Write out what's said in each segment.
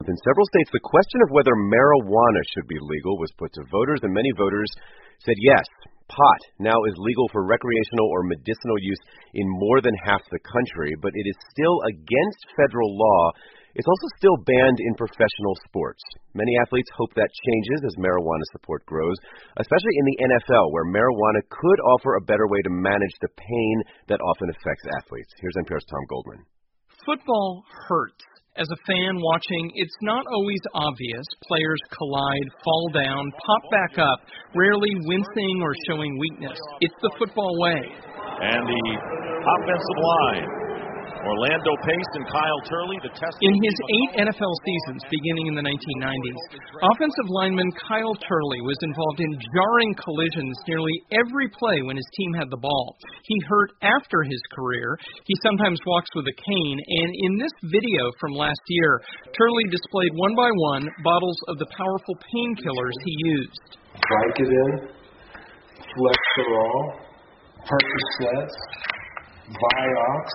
In several states, the question of whether marijuana should be legal was put to voters, and many voters said yes. Pot now is legal for recreational or medicinal use in more than half the country, but it is still against federal law. It's also still banned in professional sports. Many athletes hope that changes as marijuana support grows, especially in the NFL, where marijuana could offer a better way to manage the pain that often affects athletes. Here's NPR's Tom Goldman. Football hurts. As a fan watching, it's not always obvious. Players collide, fall down, pop back up, rarely wincing or showing weakness. It's the football way. And the offensive line, Orlando Pace and Kyle Turley, the test. In his 8 NFL seasons beginning in the 1990s, offensive lineman Kyle Turley was involved in jarring collisions nearly every play when his team had the ball. He hurt after his career. He sometimes walks with a cane, and in this video from last year, Turley displayed one by one bottles of the powerful painkillers he used. Vicodin, Flexerol, Percocet, Vioxx,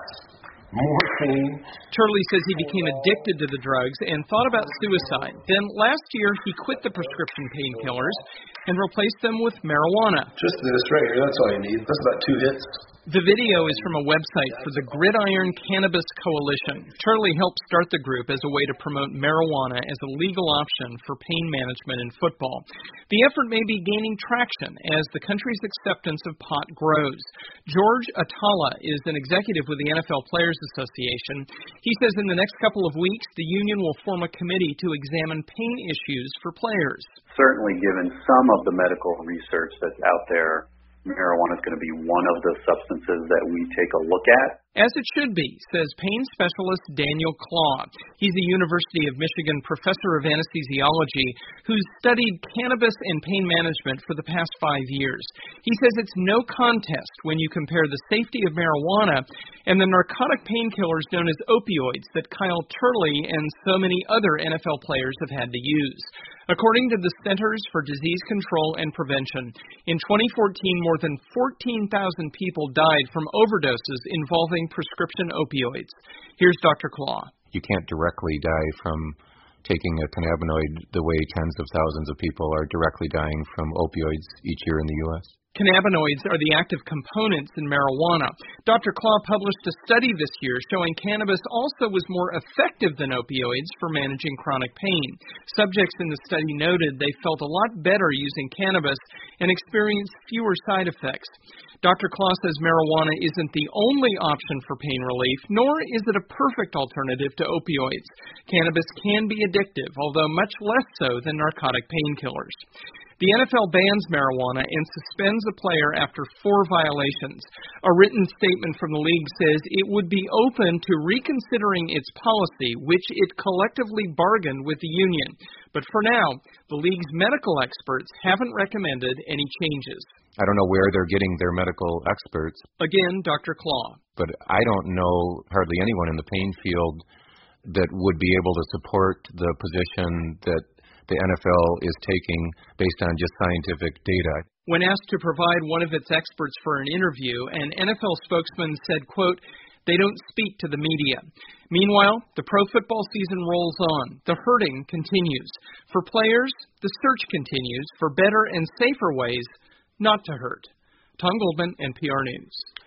morphine. Turley says he became addicted to the drugs and thought about suicide. Then last year, he quit the prescription painkillers and replaced them with marijuana. Just this right here, that's all you need. That's about 2 hits. The video is from a website for the Gridiron Cannabis Coalition. Turley helped start the group as a way to promote marijuana as a legal option for pain management in football. The effort may be gaining traction as the country's acceptance of pot grows. George Atala is an executive with the NFL Players Association. He says in the next couple of weeks, the union will form a committee to examine pain issues for players. Certainly, given some of the medical research that's out there, marijuana is going to be one of the substances that we take a look at. As it should be, says pain specialist Daniel Klaw. He's a University of Michigan professor of anesthesiology who's studied cannabis and pain management for the past 5 years. He says it's no contest when you compare the safety of marijuana and the narcotic painkillers known as opioids that Kyle Turley and so many other NFL players have had to use. According to the Centers for Disease Control and Prevention, in 2014, more than 14,000 people died from overdoses involving prescription opioids. Here's Dr. Klaw. You can't directly die from taking a cannabinoid the way tens of thousands of people are directly dying from opioids each year in the U.S. Cannabinoids are the active components in marijuana. Dr. Klaw published a study this year showing cannabis also was more effective than opioids for managing chronic pain. Subjects in the study noted they felt a lot better using cannabis and experienced fewer side effects. Dr. Klaw says marijuana isn't the only option for pain relief, nor is it a perfect alternative to opioids. Cannabis can be addictive, although much less so than narcotic painkillers. The NFL bans marijuana and suspends a player after 4 violations. A written statement from the league says it would be open to reconsidering its policy, which it collectively bargained with the union. But for now, the league's medical experts haven't recommended any changes. I don't know where they're getting their medical experts. Again, Dr. Klaw. But I don't know hardly anyone in the pain field that would be able to support the position that the NFL is taking based on just scientific data. When asked to provide one of its experts for an interview, an NFL spokesman said, quote, "They don't speak to the media." Meanwhile, the pro football season rolls on. The hurting continues. For players, the search continues for better and safer ways not to hurt. Tom Goldman, NPR News.